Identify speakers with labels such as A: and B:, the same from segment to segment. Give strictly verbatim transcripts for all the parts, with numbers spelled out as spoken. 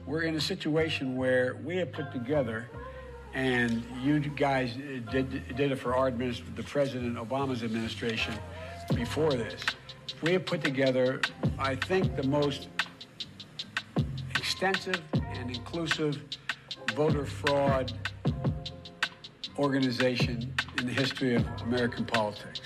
A: we're in a situation where we have put together, and you guys did, did it for our administration, the President Obama's administration before this. We have put together, I think, the most extensive and inclusive voter fraud organization in the history of American politics.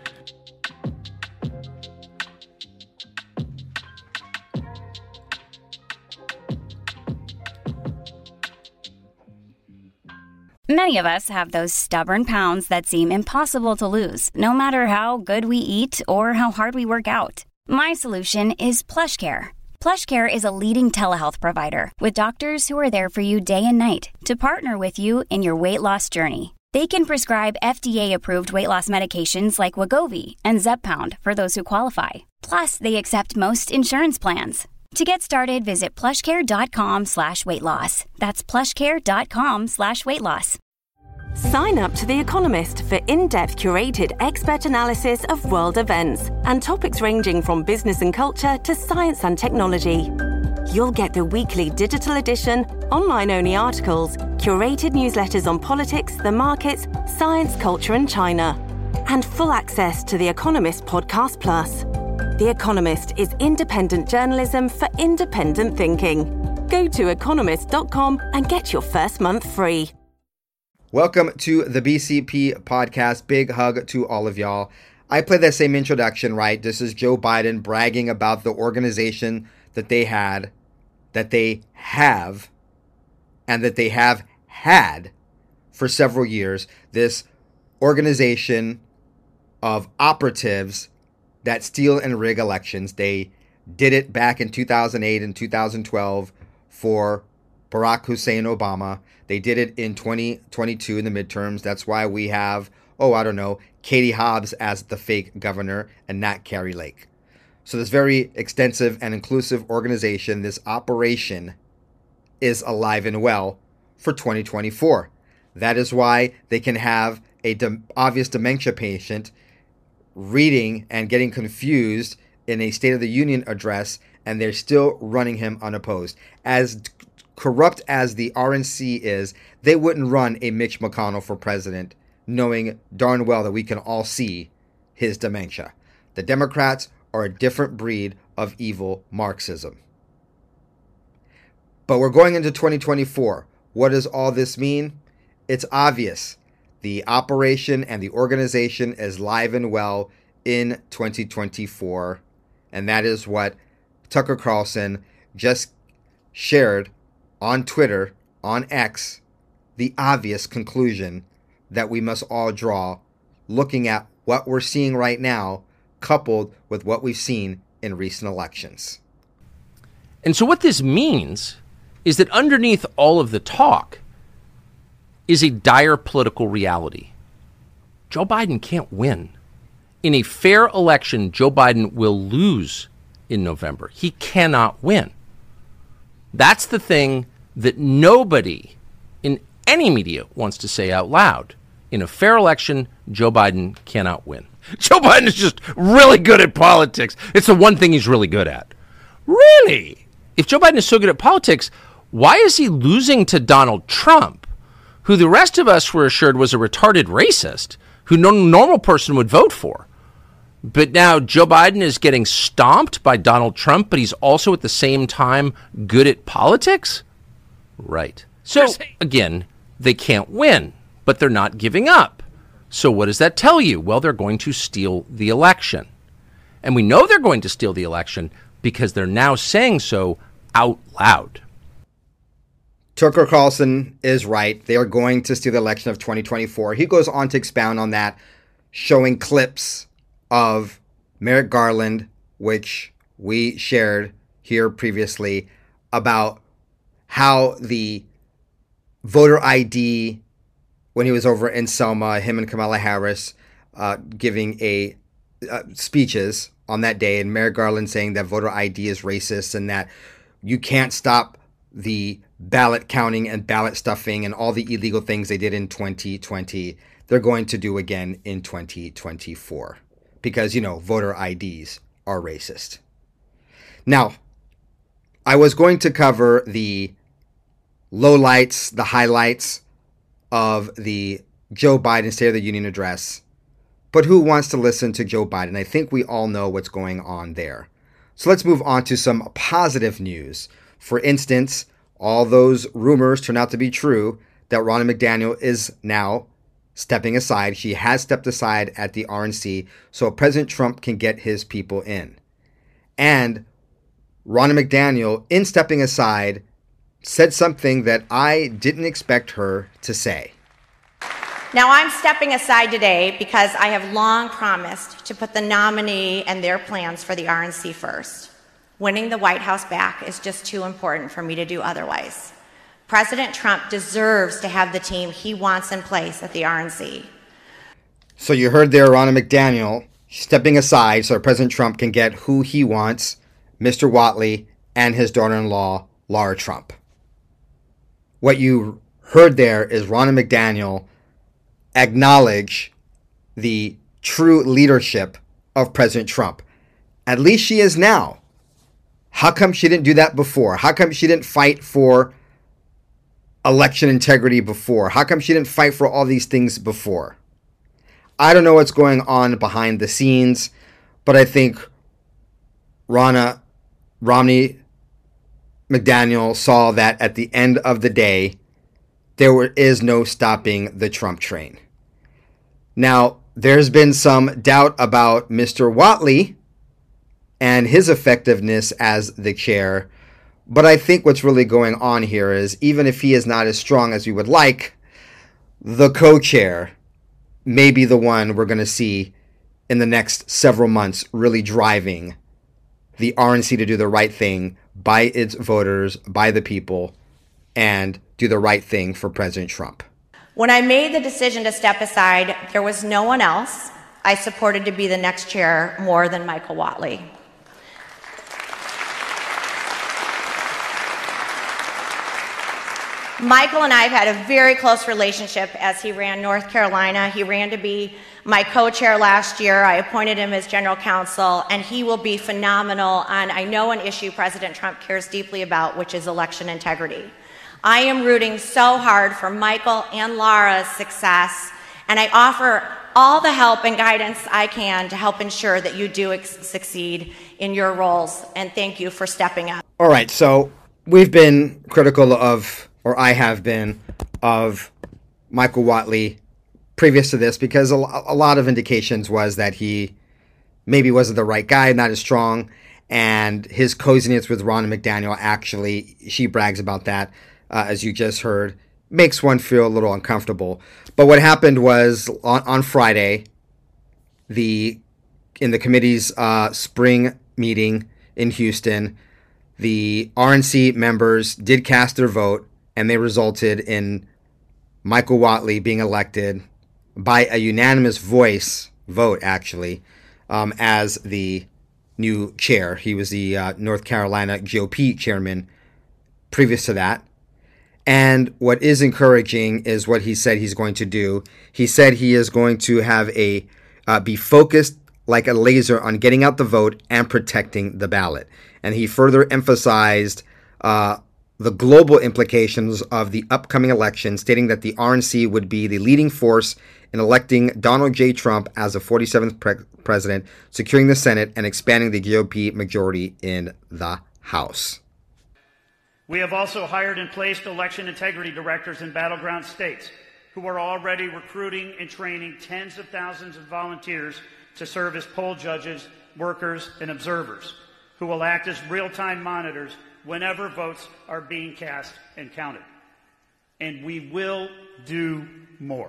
B: Many of us have those stubborn pounds that seem impossible to lose, no matter how good we eat or how hard we work out. My solution is PlushCare. PlushCare is a leading telehealth provider with doctors who are there for you day and night to partner with you in your weight loss journey. They can prescribe F D A-approved weight loss medications like Wegovy and Zepbound for those who qualify. Plus, they accept most insurance plans. To get started, visit plushcare.com slash weight loss. That's plushcare.com slash weight loss.
C: Sign up to The Economist for in-depth curated expert analysis of world events and topics ranging from business and culture to science and technology. You'll get the weekly digital edition, online-only articles, curated newsletters on politics, the markets, science, culture and China, and full access to The Economist Podcast Plus. The Economist is independent journalism for independent thinking. Go to economist dot com and get your first month free.
D: Welcome to the B C P podcast. Big hug to all of y'all. I played that same introduction, right? This is Joe Biden bragging about the organization that they had, that they have, and that they have had for several years. This organization of operatives that steal and rig elections. They did it back in two thousand eight and two thousand twelve for Barack Hussein Obama. They did it in twenty twenty-two in the midterms. That's why we have, oh, I don't know, Katie Hobbs as the fake governor and not Kari Lake. So this very extensive and inclusive organization, this operation, is alive and well for twenty twenty-four. That is why they can have a de- obvious dementia patient reading and getting confused in a State of the Union address, and they're still running him unopposed. As corrupt as the R N C is, they wouldn't run a Mitch McConnell for president, knowing darn well that we can all see his dementia. The Democrats are a different breed of evil Marxism. But we're going into twenty twenty-four. What does all this mean? It's obvious. The operation and the organization is live and well in twenty twenty-four. And that is what Tucker Carlson just shared on Twitter, on X, the obvious conclusion that we must all draw looking at what we're seeing right now, coupled with what we've seen in recent elections.
E: And so what this means is that underneath all of the talk is a dire political reality. Joe Biden can't win. In a fair election, Joe Biden will lose in November. He cannot win. That's the thing that nobody in any media wants to say out loud. In a fair election, Joe Biden cannot win. Joe Biden is just really good at politics. It's the one thing he's really good at. Really? If Joe Biden is so good at politics, why is he losing to Donald Trump, who the rest of us were assured was a retarded racist, who no normal person would vote for? But now Joe Biden is getting stomped by Donald Trump, but he's also at the same time good at politics? Right. So, again, they can't win, but they're not giving up. So what does that tell you? Well, they're going to steal the election. And we know they're going to steal the election because they're now saying so out loud.
D: Tucker Carlson is right. They are going to steal the election of twenty twenty-four. He goes on to expound on that, showing clips of Merrick Garland, which we shared here previously, about how the voter I D, when he was over in Selma, him and Kamala Harris uh, giving a uh, speeches on that day, and Merrick Garland saying that voter I D is racist and that you can't stop the ballot counting and ballot stuffing and all the illegal things they did in twenty twenty, they're going to do again in twenty twenty-four. Because, you know, voter I Ds are racist. Now, I was going to cover the lowlights, the highlights of the Joe Biden State of the Union address. But who wants to listen to Joe Biden? I think we all know what's going on there. So let's move on to some positive news. For instance, all those rumors turn out to be true that Ronna McDaniel is now stepping aside. She has stepped aside at the R N C so President Trump can get his people in. And Ronna McDaniel, in stepping aside, said something that I didn't expect her to say.
F: Now, I'm stepping aside today because I have long promised to put the nominee and their plans for the R N C first. Winning the White House back is just too important for me to do otherwise. President Trump deserves to have the team he wants in place at the R N C.
D: So you heard there, Ronna McDaniel stepping aside so President Trump can get who he wants, Mister Whatley and his daughter-in-law, Lara Trump. What you heard there is Ronna McDaniel acknowledge the true leadership of President Trump. At least she is now. How come she didn't do that before? How come she didn't fight for election integrity before? How come she didn't fight for all these things before? I don't know what's going on behind the scenes, but I think Ronna Romney McDaniel saw that at the end of the day, there were, is no stopping the Trump train. Now, there's been some doubt about Mister Whatley and his effectiveness as the chair, but I think what's really going on here is, even if he is not as strong as we would like, the co-chair may be the one we're going to see in the next several months really driving the R N C to do the right thing by its voters, by the people, and do the right thing for President Trump.
F: When I made the decision to step aside, there was no one else I supported to be the next chair more than Michael Whatley. Michael and I have had a very close relationship as he ran North Carolina. He ran to be my co-chair last year. I appointed him as general counsel, and he will be phenomenal on, I know, an issue President Trump cares deeply about, which is election integrity. I am rooting so hard for Michael and Lara's success, and I offer all the help and guidance I can to help ensure that you do ex- succeed in your roles, and thank you for stepping up.
D: All right, so we've been critical of, or I have been, of Michael Whatley previous to this because a, a lot of indications was that he maybe wasn't the right guy, not as strong, and his coziness with Ronna McDaniel, actually, she brags about that, uh, as you just heard, makes one feel a little uncomfortable. But what happened was on, on Friday, the in the committee's uh, spring meeting in Houston, the R N C members did cast their vote, and they resulted in Michael Whatley being elected by a unanimous voice vote, actually, um, as the new chair. He was the uh, North Carolina G O P chairman previous to that. And what is encouraging is what he said he's going to do. He said he is going to have a uh, be focused like a laser on getting out the vote and protecting the ballot. And he further emphasized uh, the global implications of the upcoming election, stating that the R N C would be the leading force in electing Donald J. Trump as the forty-seventh pre- president, securing the Senate, and expanding the G O P majority in the House.
G: We have also hired and placed election integrity directors in battleground states who are already recruiting and training tens of thousands of volunteers to serve as poll judges, workers, and observers, who will act as real-time monitors whenever votes are being cast and counted. And we will do more.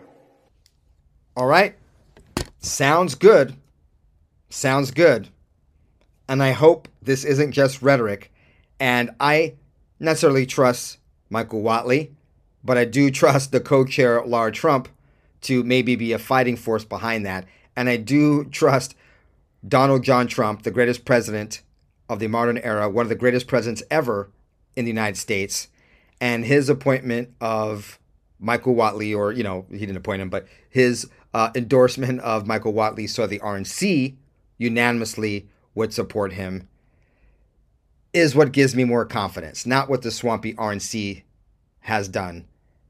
D: All right. Sounds good. Sounds good. And I hope this isn't just rhetoric. And I necessarily trust Michael Whatley, but I do trust the co-chair, Lara Trump, to maybe be a fighting force behind that. And I do trust Donald John Trump, the greatest president of the modern era, one of the greatest presidents ever in the United States, and his appointment of Michael Whatley, or, you know, he didn't appoint him, but his uh, endorsement of Michael Whatley so the R N C unanimously would support him, is what gives me more confidence, not what the swampy R N C has done.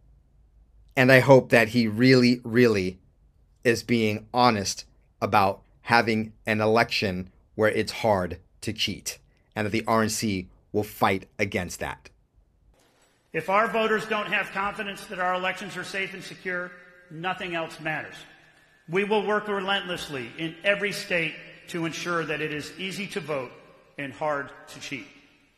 D: And I hope that he really, really is being honest about having an election where it's hard to cheat, and that the R N C will fight against that.
G: If our voters don't have confidence that our elections are safe and secure, nothing else matters. We will work relentlessly in every state to ensure that it is easy to vote and hard to cheat.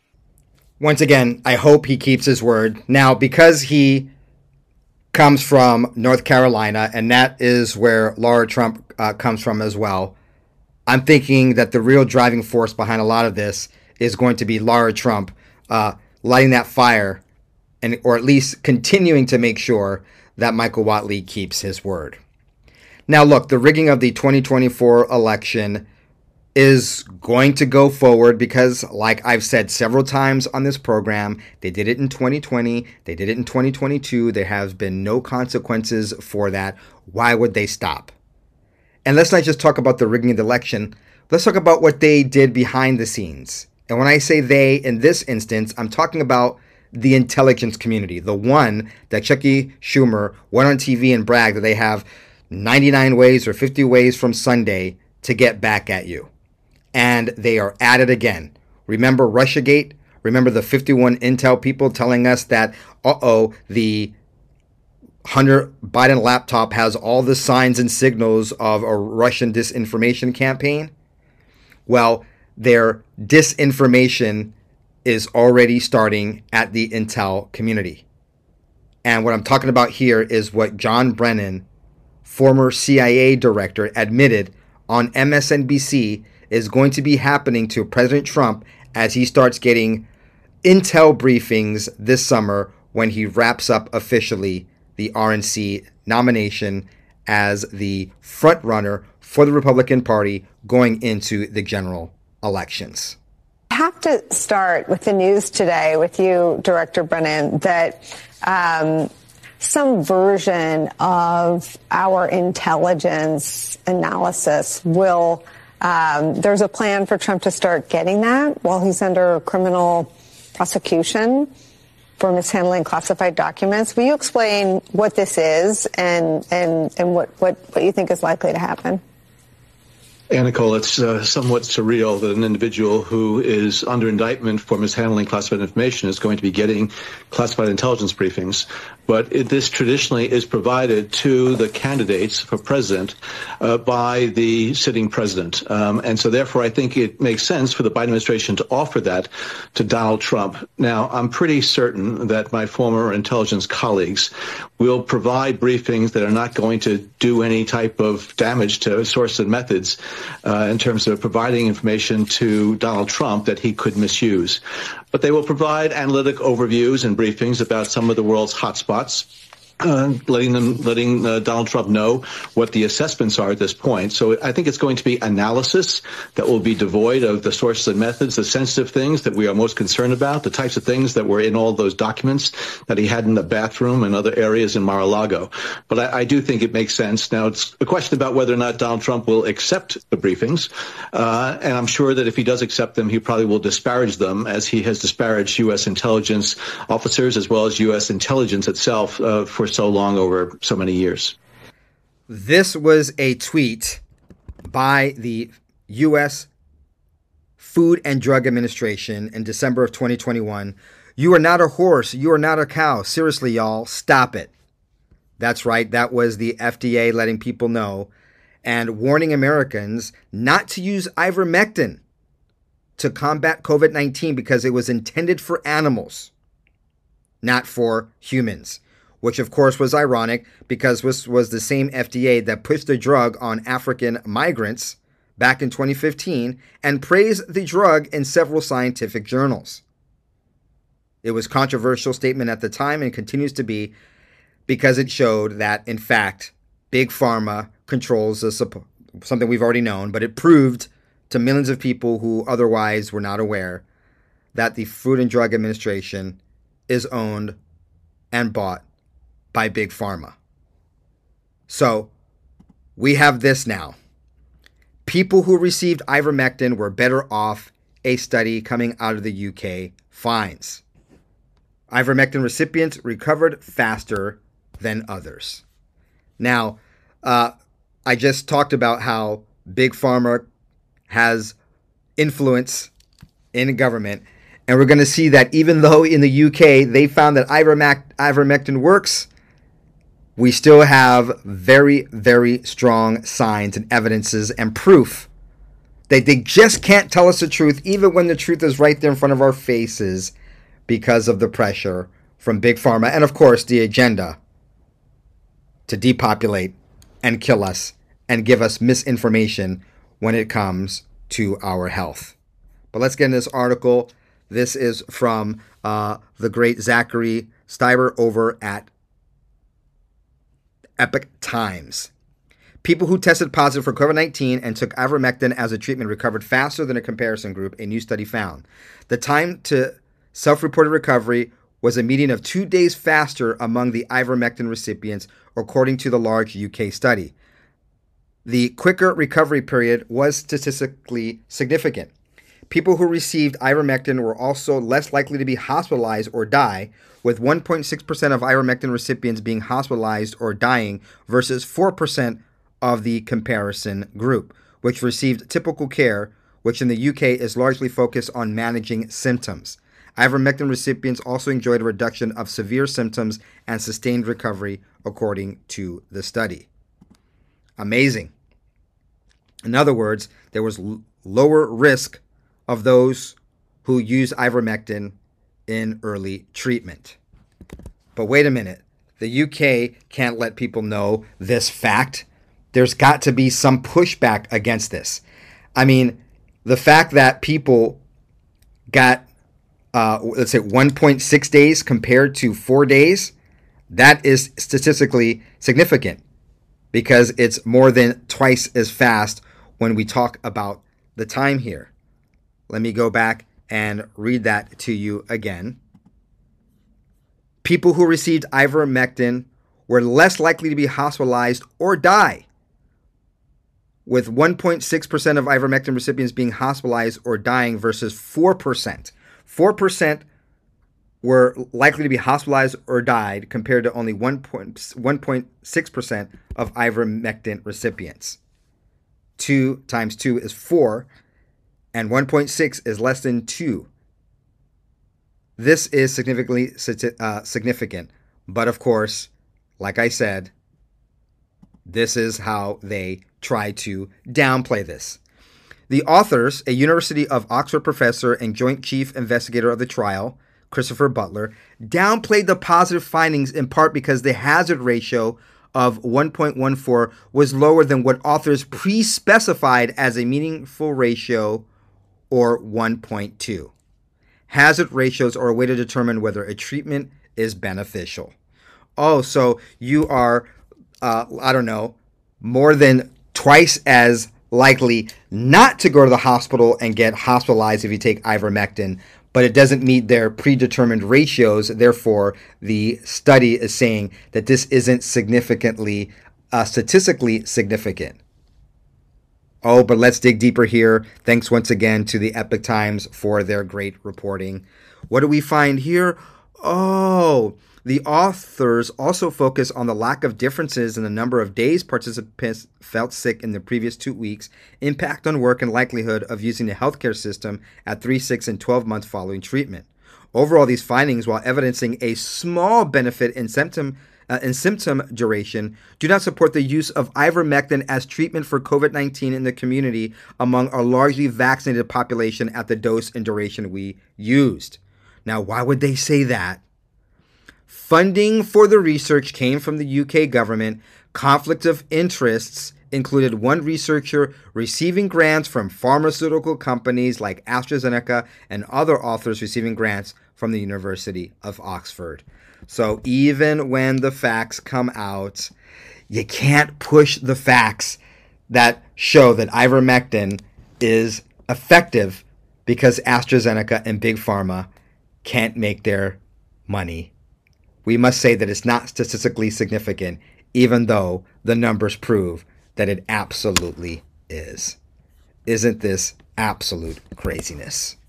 D: Once again, I hope he keeps his word. Now, because he comes from North Carolina, and that is where Laura Trump uh, comes from as well, I'm thinking that the real driving force behind a lot of this is going to be Laura Trump uh, lighting that fire, and or at least continuing to make sure that Michael Whatley keeps his word. Now, look, the rigging of the twenty twenty-four election is going to go forward because, like I've said several times on this program, they did it in twenty twenty, they did it in twenty twenty-two, there have been no consequences for that. Why would they stop? And let's not just talk about the rigging of the election, let's talk about what they did behind the scenes. And when I say they, in this instance, I'm talking about the intelligence community, the one that Chucky Schumer went on T V and bragged that they have ninety-nine ways or fifty ways from Sunday to get back at you. And they are at it again. Remember Russiagate? Remember the fifty-one Intel people telling us that, uh-oh, the Hunter Biden laptop has all the signs and signals of a Russian disinformation campaign? Well, their disinformation is already starting at the Intel community. And what I'm talking about here is what John Brennan, former C I A director, admitted on M S N B C is going to be happening to President Trump as he starts getting intel briefings this summer when he wraps up officially the R N C nomination as the front runner for the Republican Party going into the general elections.
H: I have to start with the news today with you, Director Brennan, that um, some version of our intelligence analysis will, um, there's a plan for Trump to start getting that while he's under criminal prosecution for mishandling classified documents. Will you explain what this is and and, and what, what, what you think is likely to happen?
I: And Nicole, it's uh, somewhat surreal that an individual who is under indictment for mishandling classified information is going to be getting classified intelligence briefings. But it, this traditionally is provided to the candidates for president uh, by the sitting president. Um, and so therefore, I think it makes sense for the Biden administration to offer that to Donald Trump. Now, I'm pretty certain that my former intelligence colleagues will provide briefings that are not going to do any type of damage to sources and methods uh, in terms of providing information to Donald Trump that he could misuse. But they will provide analytic overviews and briefings about some of the world's hotspots. Uh, letting them, letting uh, Donald Trump know what the assessments are at this point. So I think it's going to be analysis that will be devoid of the sources and methods, the sensitive things that we are most concerned about, the types of things that were in all those documents that he had in the bathroom and other areas in Mar-a-Lago. But I, I do think it makes sense. Now, it's a question about whether or not Donald Trump will accept the briefings. Uh, and I'm sure that if he does accept them, he probably will disparage them, as he has disparaged U S intelligence officers as well as U S intelligence itself uh, for so long over so many years.
D: This was a tweet by the U S Food and Drug Administration in December of twenty twenty-one. You are not a horse. You are not a cow. Seriously, y'all, stop it. That's right. That was the F D A letting people know and warning Americans not to use ivermectin to combat COVID nineteen because it was intended for animals, not for humans. Which, of course, was ironic because this was the same F D A that pushed the drug on African migrants back in twenty fifteen and praised the drug in several scientific journals. It was a controversial statement at the time and continues to be because it showed that, in fact, Big Pharma controls a, something we've already known, but it proved to millions of people who otherwise were not aware that the Food and Drug Administration is owned and bought by Big Pharma. So we have this now. People who received ivermectin were better off a study coming out of the U K finds. Ivermectin recipients recovered faster than others. Now, uh, I just talked about how Big Pharma has influence in government, and we're going to see that even though in the U K they found that ivermec- ivermectin works, we still have very, very strong signs and evidences and proof that they just can't tell us the truth, even when the truth is right there in front of our faces, because of the pressure from Big Pharma and, of course, the agenda to depopulate and kill us and give us misinformation when it comes to our health. But let's get into this article. This is from uh, the great Zachary Stieber over at Epoch Times. People who tested positive for COVID nineteen and took ivermectin as a treatment recovered faster than a comparison group, a new study found. The time to self-reported recovery was a median of two days faster among the ivermectin recipients, according to the large U K study. The quicker recovery period was statistically significant. People who received ivermectin were also less likely to be hospitalized or die, with one point six percent of ivermectin recipients being hospitalized or dying versus four percent of the comparison group, which received typical care, which in the U K is largely focused on managing symptoms. Ivermectin recipients also enjoyed a reduction of severe symptoms and sustained recovery, according to the study. Amazing. In other words, there was l- lower risk of those who use ivermectin in early treatment. But wait a minute. The U K can't let people know this fact. There's got to be some pushback against this. I mean, the fact that people got, uh, let's say, one point six days compared to four days, that is statistically significant because it's more than twice as fast when we talk about the time here. Let me go back and read that to you again. People who received ivermectin were less likely to be hospitalized or die, with one point six percent of ivermectin recipients being hospitalized or dying versus four percent. four percent were likely to be hospitalized or died compared to only one point six percent of ivermectin recipients. two times two is four, and one point six is less than two. This is significantly uh, significant, but of course, like I said, this is how they try to downplay this. The authors, a University of Oxford professor and joint chief investigator of the trial, Christopher Butler, downplayed the positive findings in part because the hazard ratio of one point one four was lower than what authors pre-specified as a meaningful ratio, or one point two. Hazard ratios are a way to determine whether a treatment is beneficial. Oh, so you are, uh, I don't know, more than twice as likely not to go to the hospital and get hospitalized if you take ivermectin, but it doesn't meet their predetermined ratios. Therefore, the study is saying that this isn't significantly, uh, statistically significant. Oh, but let's dig deeper here. Thanks once again to the Epoch Times for their great reporting. What do we find here? Oh, the authors also focus on the lack of differences in the number of days participants felt sick in the previous two weeks, impact on work, and likelihood of using the healthcare system at three, six, and twelve months following treatment. Overall, these findings, while evidencing a small benefit in symptom uh, in symptom duration, do not support the use of ivermectin as treatment for COVID nineteen in the community among a largely vaccinated population at the dose and duration we used. Now, why would they say that? Funding for the research came from the U K government. Conflict of interests included one researcher receiving grants from pharmaceutical companies like AstraZeneca and other authors receiving grants from the University of Oxford. So even when the facts come out, you can't push the facts that show that ivermectin is effective because AstraZeneca and Big Pharma can't make their money. We must say that it's not statistically significant, even though the numbers prove that it absolutely is. Isn't this absolute craziness?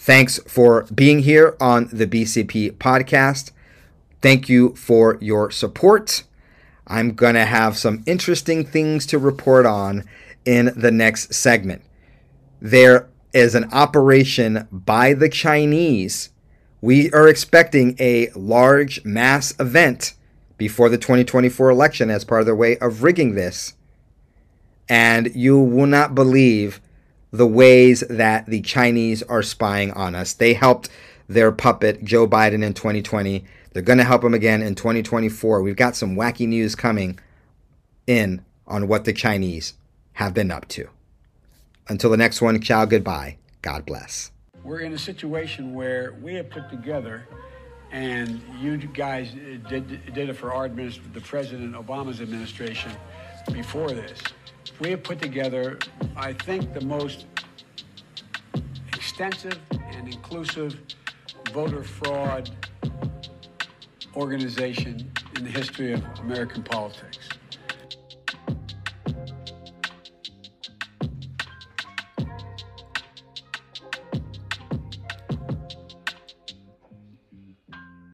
D: Thanks for being here on the B C P podcast. Thank you for your support. I'm going to have some interesting things to report on in the next segment. There is an operation by the Chinese. We are expecting a large mass event before the twenty twenty-four election as part of their way of rigging this. And you will not believe the ways that the Chinese are spying on us. They helped their puppet, Joe Biden, in twenty twenty. They're going to help him again in twenty twenty-four. We've got some wacky news coming in on what the Chinese have been up to. Until the next one, ciao, goodbye. God bless.
A: We're in a situation where we have put together, and you guys did, did it for our administration, the President Obama's administration before this. We have put together, I think, the most extensive and inclusive voter fraud organization in the history of American politics.